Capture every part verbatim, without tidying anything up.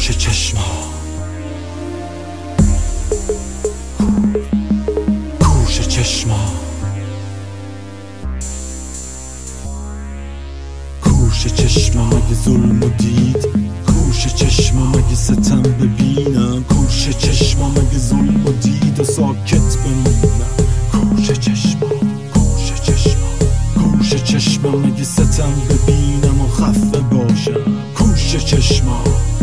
کوش چشما، کوش چشما، کوش چشما. مگه ظلم و دید؟ کوش چشما. مگه ستم ببینم؟ کوش چشما. مگه ظلم و دید و ساکت بمونم؟ کوش چشما، کوش چشما، کوش چشما. مگه ستم ببینم و خفه باشم؟ کوش چشما،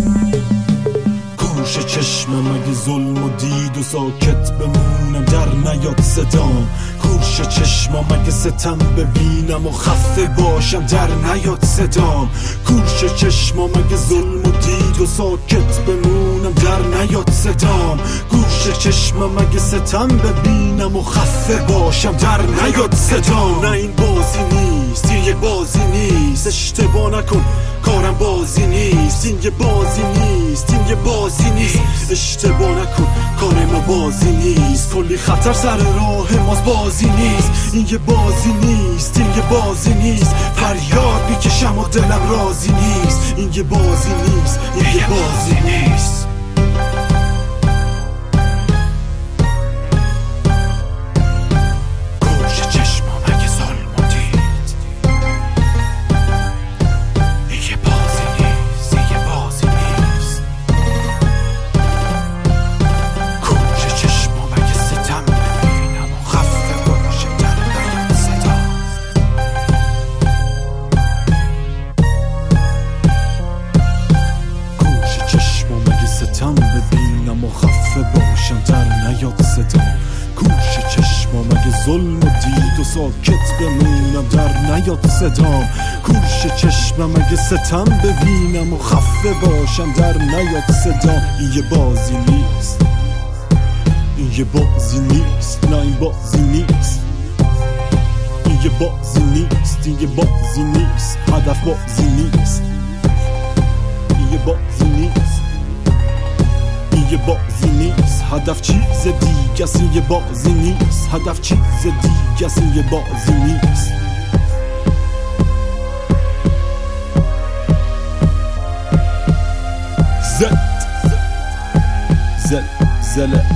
کوش چشما. مگه ظلم و دید و ساکت بمونم؟ در نیاد صدام. کوش چشما. مگه ستم ببینم و خفه باشم؟ در نیاد صدام. کوش چشما. مگه ظلم و دید و ساکت بمونم؟ در نیاد صدام. کوش چشما. مگه ستم ببینم و خفه باشم؟ در نیاد صدام. نه این بازی نیست، این یه بازی نیست، اشتباه نکن کارم بازی نیست. این یه بازی نیست، این یه بازی نیست، اشتباه نکن کار ما بازی نیست. کلی خطر سر راه ماست، بازی نیست. این یه بازی نیست، این یه بازی نیست، فریاد میکشم و دلم راضی نیست. این یه بازی نیست، این یه بازی نیست. ستم ببینم و خفه باشم؟ در نیاد صدام. کوش چشما. مگه ظلم و دید و ساکت بمونم؟ در نیاد صدام. کوش چشما. مگه ستم ببینم و خفه باشم؟ در نیاد صدام. این یه بازی نیست، این یه بازی نیست، نه این بازی نیست. این یه بازی نیست، این یه بازی نیست، هدف بازی نیست. این یه بازی نیست، این یه بازی نیست، هدف چیز دیگه است. این یه بازی نیست، هدف چیز دیگه است. این یه بازی نیست. زد زد زل